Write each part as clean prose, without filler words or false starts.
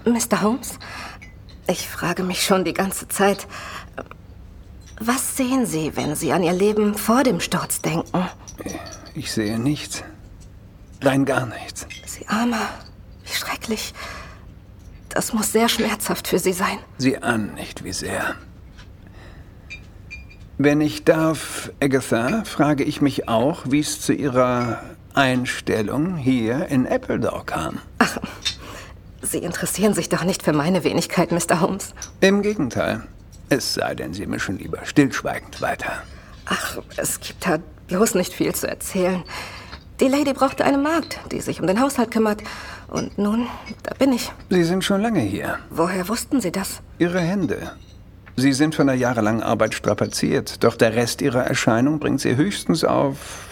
Mr. Holmes, ich frage mich schon die ganze Zeit, was sehen Sie, wenn Sie an Ihr Leben vor dem Sturz denken? Ich sehe nichts. Rein gar nichts. Sie Armer, wie schrecklich. Das muss sehr schmerzhaft für Sie sein. Sieh an, nicht wie sehr. Wenn ich darf, Agatha, frage ich mich auch, wie es zu Ihrer Einstellung hier in Appledore kam. Ach, Sie interessieren sich doch nicht für meine Wenigkeit, Mr. Holmes. Im Gegenteil. Es sei denn, Sie mischen lieber stillschweigend weiter. Ach, es gibt da bloß nicht viel zu erzählen. Die Lady brauchte eine Magd, die sich um den Haushalt kümmert. Und nun, da bin ich. Sie sind schon lange hier. Woher wussten Sie das? Ihre Hände. Sie sind von der jahrelangen Arbeit strapaziert, doch der Rest Ihrer Erscheinung bringt Sie höchstens auf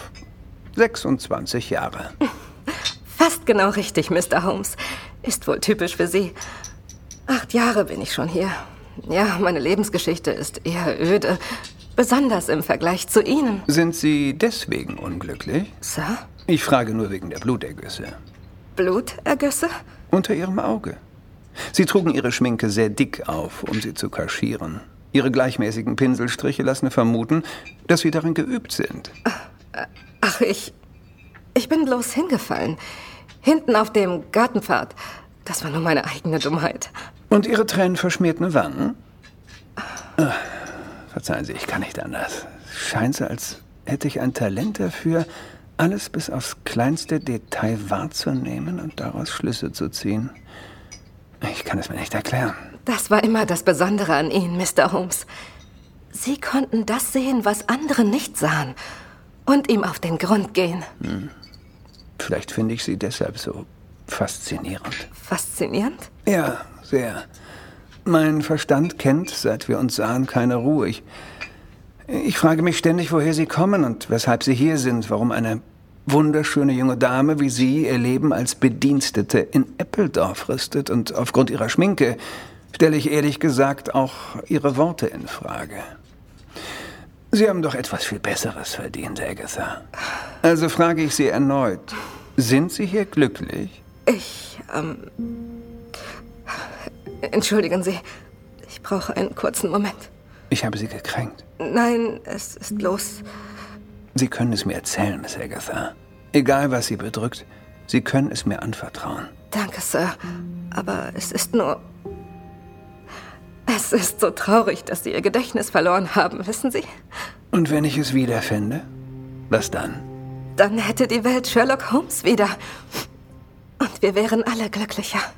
26 Jahre. Fast genau richtig, Mr. Holmes. Ist wohl typisch für Sie. 8 Jahre bin ich schon hier. Ja, meine Lebensgeschichte ist eher öde. Besonders im Vergleich zu Ihnen. Sind Sie deswegen unglücklich? Sir? Ich frage nur wegen der Blutergüsse. Blutergüsse? Unter Ihrem Auge. Sie trugen Ihre Schminke sehr dick auf, um sie zu kaschieren. Ihre gleichmäßigen Pinselstriche lassen vermuten, dass Sie darin geübt sind. Ach, ich bin bloß hingefallen. Hinten auf dem Gartenpfad. Das war nur meine eigene Dummheit. Und Ihre tränenverschmierten Wangen? Verzeihen Sie, ich kann nicht anders. Es scheint so, als hätte ich ein Talent dafür, alles bis aufs kleinste Detail wahrzunehmen und daraus Schlüsse zu ziehen. Ich kann es mir nicht erklären. Das war immer das Besondere an Ihnen, Mr. Holmes. Sie konnten das sehen, was andere nicht sahen. Und ihm auf den Grund gehen. Vielleicht finde ich Sie deshalb so faszinierend. Faszinierend? Ja, sehr. Mein Verstand kennt, seit wir uns sahen, keine Ruhe. Ich frage mich ständig, woher Sie kommen und weshalb Sie hier sind. Warum eine wunderschöne junge Dame wie Sie ihr Leben als Bedienstete in Appledore fristet. Und aufgrund Ihrer Schminke stelle ich ehrlich gesagt auch Ihre Worte in Frage. Sie haben doch etwas viel Besseres verdient, Agatha. Also frage ich Sie erneut. Sind Sie hier glücklich? Entschuldigen Sie, ich brauche einen kurzen Moment. Ich habe Sie gekränkt. Nein, es ist bloß... Sie können es mir erzählen, Miss Agatha. Egal, was Sie bedrückt, Sie können es mir anvertrauen. Danke, Sir. Aber es ist nur... Es ist so traurig, dass Sie Ihr Gedächtnis verloren haben, wissen Sie? Und wenn ich es wiederfände? Was dann? Dann hätte die Welt Sherlock Holmes wieder. Und wir wären alle glücklicher.